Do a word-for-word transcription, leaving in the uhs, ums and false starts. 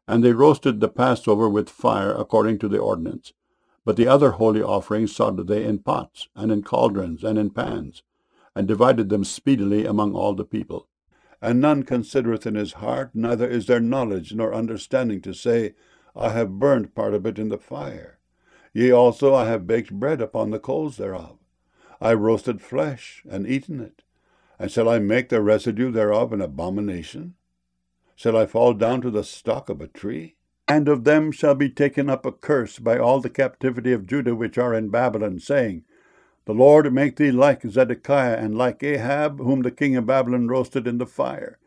And they roasted the Passover with fire according to the ordinance. But the other holy offerings sought they in pots, and in cauldrons, and in pans, and divided them speedily among all the people. And none considereth in his heart, neither is there knowledge nor understanding to say, I have burned part of it in the fire. Yea, also I have baked bread upon the coals thereof. I roasted flesh, and eaten it. And shall I make the residue thereof an abomination? Shall I fall down to the stock of a tree? And of them shall be taken up a curse by all the captivity of Judah which are in Babylon, saying, The Lord make thee like Zedekiah, and like Ahab, whom the king of Babylon roasted in the fire.